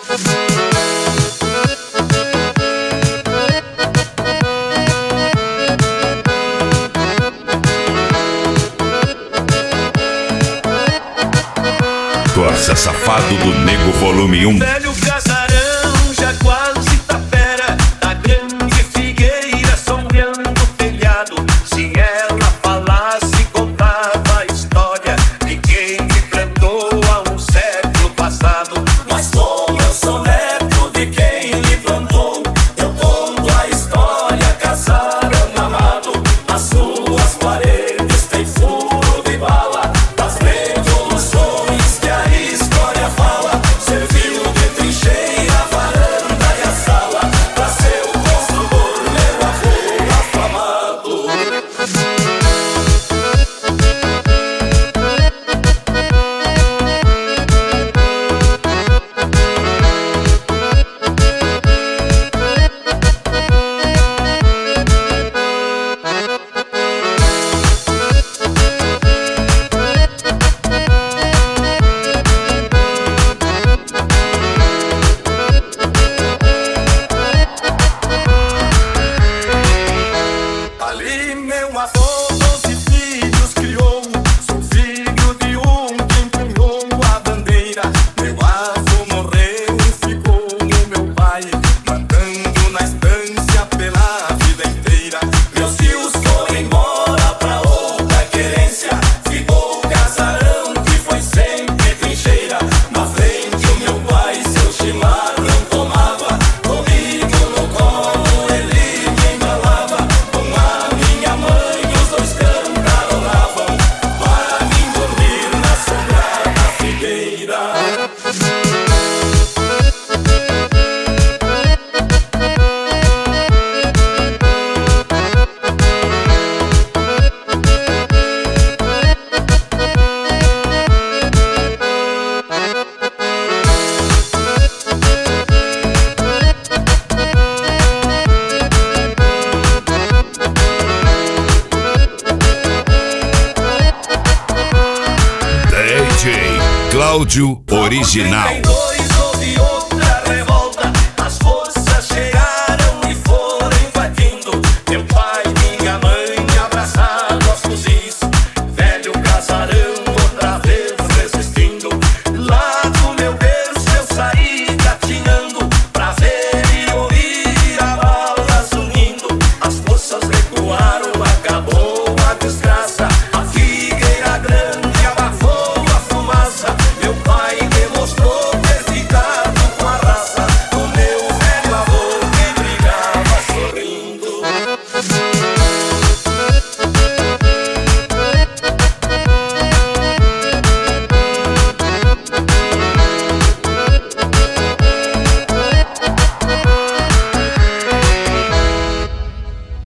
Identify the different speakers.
Speaker 1: Torça Safado do Nego Volume 1.
Speaker 2: Velho casarão já quase tá fera, a grande figueira sombreando o telhado. Se ela falasse, contava a história de quem me plantou há um século passado.
Speaker 3: Mas como eu sou neto de quem me plantou, eu conto a história, casarão amado. As suas paredes têm furo de bala, das revoluções que a história fala. Serviu de trincheira, a varanda e a sala, pra ser o construtor meu avô afamado. Ali meu avô 12 filhos criou, sou filho de um que empunhou a bandeira. Meu avô morreu e ficou o meu pai, mandando na estância pela vida inteira. Meus tios foram embora pra outra querência, ficou o casarão que foi sempre trincheira. Na frente o meu pai seu chimarrão tomava, comigo no colo ele me embalava. Com a minha mãe os dois cantarolavam, para mim dormir na sombra da figueira.
Speaker 1: DJ Cláudio Original.
Speaker 2: 32